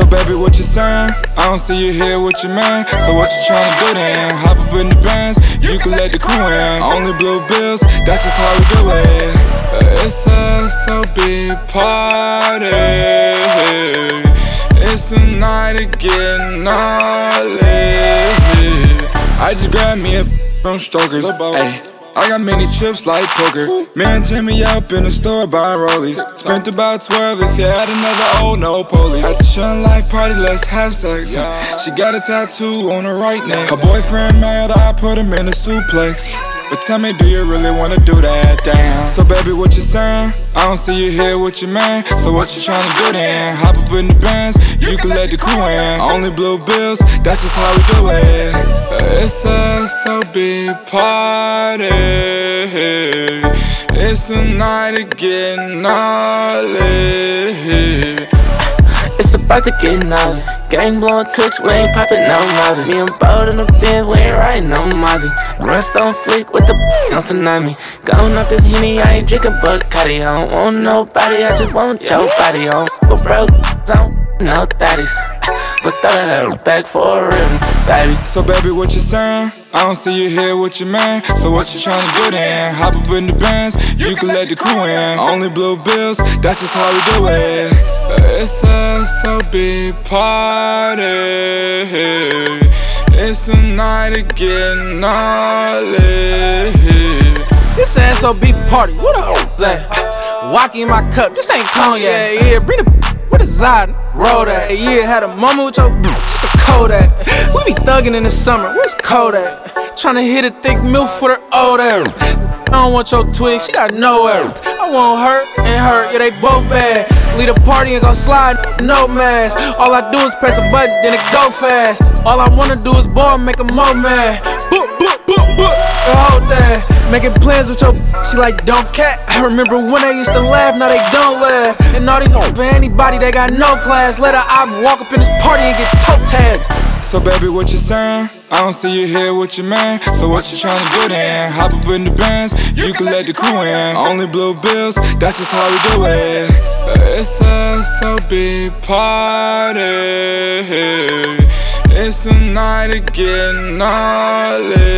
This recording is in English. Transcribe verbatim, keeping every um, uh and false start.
baby, what you saying? I don't see you here with your man. So what you tryna do then? Hop up in the bands, you can let the crew in. Only blue bills, that's just how we do it. It's a S O B party. It's a night of getting gnarly. I just grabbed me a from Strokers. Ay, I got many chips like poker. Me and Timmy up in the store buying rollies. Spent about twelve if you had another old no police. At the Shun Life party, let's have sex. She got a tattoo on her right neck. Her boyfriend mad, I put him in a suplex. But tell me, do you really wanna do that? Damn. So baby, what you saying? I don't see you here with your man. So what you tryna do then? Hop up in the bands, you can let the crew in. Only blue bills, that's just how we do it. It's a S O B party. It's a night of getting gnarly. It's about to get gnarly. Gang blowing cooks, we ain't poppin' no molly. Me and Bold in the Benz, we ain't riding no Molly. Rust on fleek with the on tsunami. Gone off this Henny, I ain't drinking Bacardi. I don't want nobody, I just want your body on. But bro, I don't no thotties. But throw that back for a real baby. So baby, what you saying? I don't see you here with your man. So what you tryna do then? Hop up in the bands, you can let the crew in. Only blue bills, that's just how we do it. It's a S O B party. It's a night of getting gnarly. This a S O B party, what the f*** that? Walkie in my cup, this ain't cognac. Yeah, yeah, bring the what is that? Roll that. Yeah, had a moment with your just a Kodak. We be thuggin' in the summer, where's Kodak? Tryna hit a thick milk for the old air. I don't want your twig, she got nowhere. I want her and her, yeah, they both bad. Lead a party and go slide, no mask. All I do is press a button, then it go fast. All I wanna do is ball and make a mo mad. Boop, boop, boop, boop, hold that. Making plans with your she like don't cat. I remember when they used to laugh, now they don't laugh. And all these for anybody, they got no class. Let her I walk up in this party and get toe tagged. So baby, what you saying? I don't see you here with your man. So what you tryna do then? Hop up in the bands, you can let the crew in. Only blue bills, that's just how we do it. It's a S O B party. It's a night of getting gnarly.